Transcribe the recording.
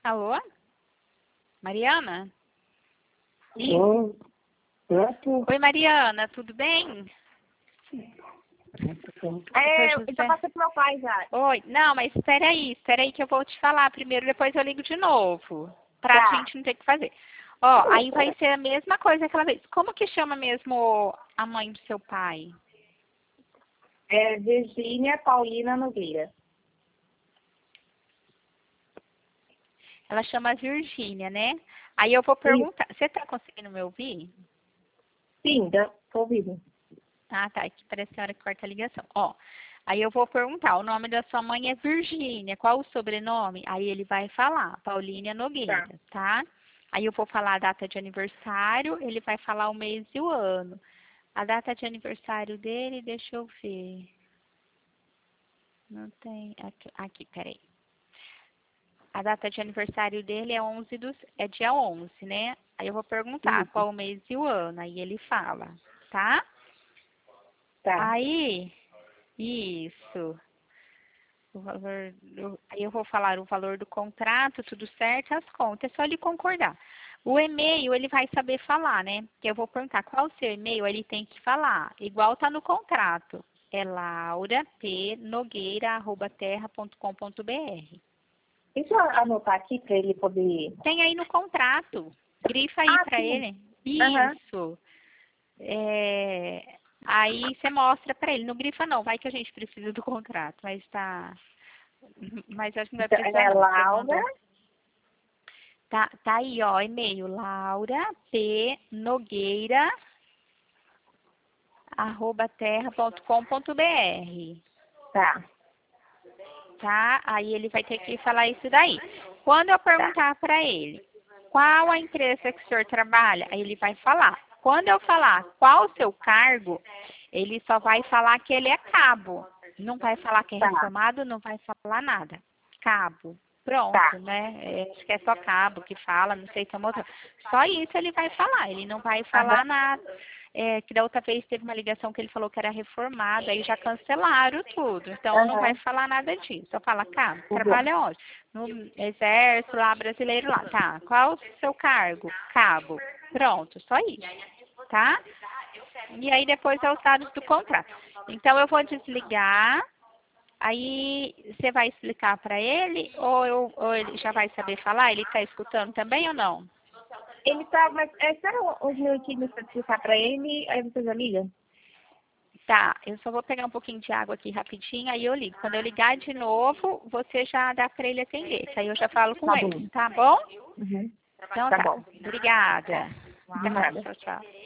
Alô? Mariana? Oi, certo? Oi, Mariana, tudo bem? Eu já passei pro meu pai já. Oi, não, mas espera aí que eu vou te falar primeiro, depois eu ligo de novo, pra Tá. gente não ter que fazer. Ó, aí vai ser a mesma coisa aquela vez. Como que chama mesmo a mãe do seu pai? É Virgínia Paulina Nogueira. Ela chama Virgínia, né? Aí eu vou perguntar, você tá conseguindo me ouvir? Sim, tô ouvindo. Ah, tá, aqui parece a hora que corta a ligação. Ó, aí eu vou perguntar, o nome da sua mãe é Virgínia, qual o sobrenome? Aí ele vai falar, Paulínia Nogueira, tá? Aí eu vou falar a data de aniversário, ele vai falar o mês e o ano. A data de aniversário dele, deixa eu ver. Não tem, aqui, peraí. A data de aniversário dele é dia 11, né? Aí eu vou perguntar qual o mês e o ano, aí ele fala, tá? Tá. Aí, isso. Aí eu vou falar o valor do contrato, tudo certo, as contas, é só ele concordar. O e-mail, ele vai saber falar, né? Que eu vou perguntar qual o seu e-mail, ele tem que falar, igual tá no contrato. É laura.p.nogueira@terra.com.br. Deixa eu anotar aqui para ele poder... Tem aí no contrato. Grifa aí pra sim. ele. Aham. Isso. Aí você mostra pra ele. Não grifa não, vai que a gente precisa do contrato, mas tá. Mas acho que não vai Então, precisar é não. Você Laura. mandou. Tá aí, ó, e-mail laura.p.nogueira@terra.com.br. Tá. Tá? Aí ele vai ter que falar isso daí. Quando eu perguntar para ele qual a empresa que o senhor trabalha, aí ele vai falar. Quando eu falar qual o seu cargo, ele só vai falar que ele é cabo. Não vai falar que é reformado, não vai falar nada. Cabo. Pronto, né? Acho que é só cabo que fala, não sei se é uma outra. Só isso ele vai falar, ele não vai falar nada. Que da outra vez teve uma ligação que ele falou que era reformado, aí já cancelaram tudo. Então não vai falar nada disso. Só fala, cabo, trabalha onde? No exército lá, brasileiro lá. Tá, qual o seu cargo? Cabo. Pronto, só isso. Tá? E aí depois é os dados do contrato. Então eu vou desligar. Aí você vai explicar para ele ou ele já vai saber falar? Ele está escutando também ou não? Ele tá, mas espera uns minutinhos para explicar para ele, aí você já liga? Tá, eu só vou pegar um pouquinho de água aqui rapidinho, aí eu ligo. Quando eu ligar de novo, você já dá para ele atender, que aí eu já falo com Tá ele, bom. tá bom? Uhum. Então Tá tá, bom. obrigada. De Até mais, nada. tchau, tchau.